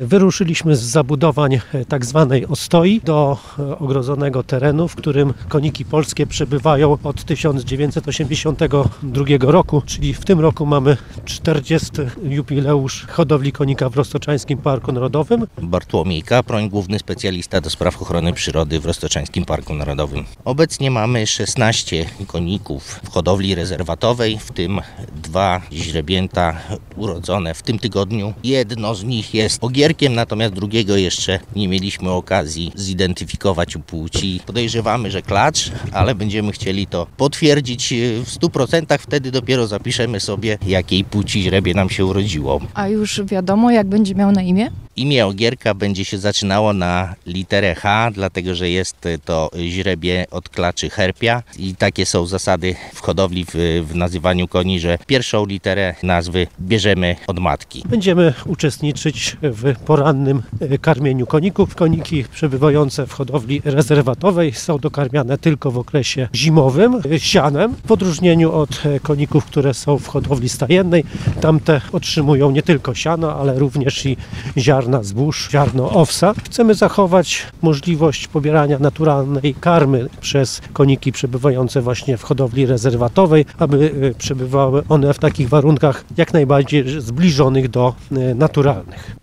Wyruszyliśmy z zabudowań tak zwanej ostoi do ogrodzonego terenu, w którym koniki polskie przebywają od 1982 roku, czyli w tym roku mamy 40. jubileusz hodowli konika w Roztoczańskim Parku Narodowym. Bartłomiej Kaproń, główny specjalista do spraw ochrony przyrody w Roztoczańskim Parku Narodowym. Obecnie mamy 16 koników w hodowli rezerwatowej, w tym 2 źrebięta urodzone w tym tygodniu. Jedno z nich jest ogierkiem, natomiast drugiego jeszcze nie mieliśmy okazji zidentyfikować u płci. Podejrzewamy, że klacz, ale będziemy chcieli to potwierdzić w 100%, wtedy dopiero zapiszemy sobie, jakiej płci źrebie nam się urodziło. A już wiadomo, jak będzie miał na imię? Imię ogierka będzie się zaczynało na literę H, dlatego że jest to źrebie od klaczy herpia i takie są zasady w hodowli, w nazywaniu koni, że pierwszą literę nazwy bierzemy od matki. Będziemy uczestniczyć w porannym karmieniu koników. Koniki przebywające w hodowli rezerwatowej są dokarmiane tylko w okresie zimowym sianem, w odróżnieniu od koników, które są w hodowli stajennej. Tamte otrzymują nie tylko siano, ale również i ziarna zbóż, ziarno owsa. Chcemy zachować możliwość pobierania naturalnej karmy przez koniki przebywające właśnie w hodowli rezerwatowej, aby przebywały one w takich warunkach jak najbardziej zbliżonych do naturalnych.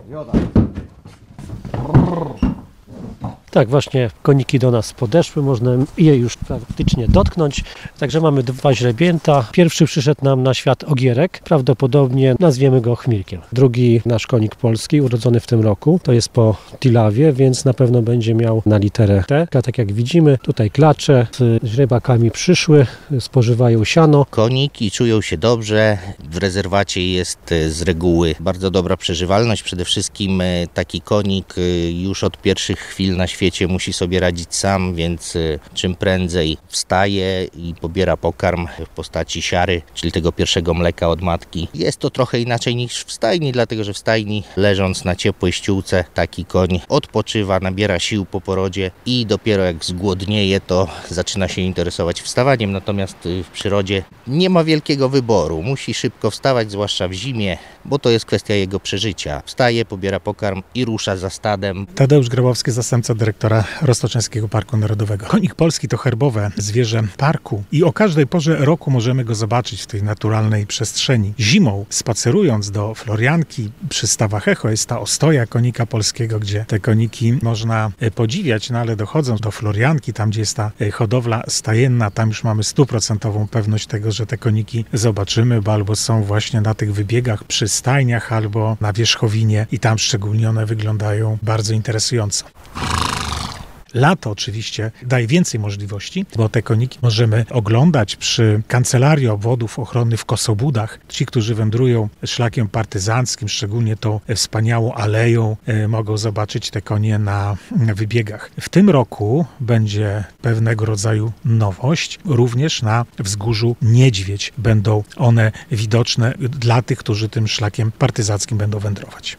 Tak, właśnie koniki do nas podeszły, można je już praktycznie dotknąć. Także mamy 2 źrebięta. Pierwszy przyszedł nam na świat ogierek, prawdopodobnie nazwiemy go chmilkiem. Drugi nasz konik polski, urodzony w tym roku, to jest po Tilawie, więc na pewno będzie miał na literę T. Tak jak widzimy, tutaj klacze z źrebakami przyszły, spożywają siano. Koniki czują się dobrze, w rezerwacie jest z reguły bardzo dobra przeżywalność. Przede wszystkim taki konik już od pierwszych chwil na świecie musi sobie radzić sam, więc czym prędzej wstaje i pobiera pokarm w postaci siary, czyli tego pierwszego mleka od matki. Jest to trochę inaczej niż w stajni, dlatego że w stajni, leżąc na ciepłej ściółce, taki koń odpoczywa, nabiera sił po porodzie i dopiero jak zgłodnieje, to zaczyna się interesować wstawaniem. Natomiast w przyrodzie nie ma wielkiego wyboru. Musi szybko wstawać, zwłaszcza w zimie, bo to jest kwestia jego przeżycia. Wstaje, pobiera pokarm i rusza za stadem. Tadeusz Grabowski, zastępca dyrektora Roztoczańskiego Parku Narodowego. Konik polski to herbowe zwierzę parku i o każdej porze roku możemy go zobaczyć w tej naturalnej przestrzeni. Zimą, spacerując do Florianki przy stawach Echo, jest ta ostoja konika polskiego, gdzie te koniki można podziwiać, no ale dochodząc do Florianki, tam gdzie jest ta hodowla stajenna, tam już mamy 100% pewność tego, że te koniki zobaczymy, bo albo są właśnie na tych wybiegach przy stajniach, albo na wierzchowinie i tam szczególnie one wyglądają bardzo interesująco. Lato oczywiście daje więcej możliwości, bo te koniki możemy oglądać przy Kancelarii Obwodów Ochrony w Kosobudach. Ci, którzy wędrują szlakiem partyzanckim, szczególnie tą wspaniałą aleją, mogą zobaczyć te konie na wybiegach. W tym roku będzie pewnego rodzaju nowość. Również na wzgórzu Niedźwiedź będą one widoczne dla tych, którzy tym szlakiem partyzanckim będą wędrować.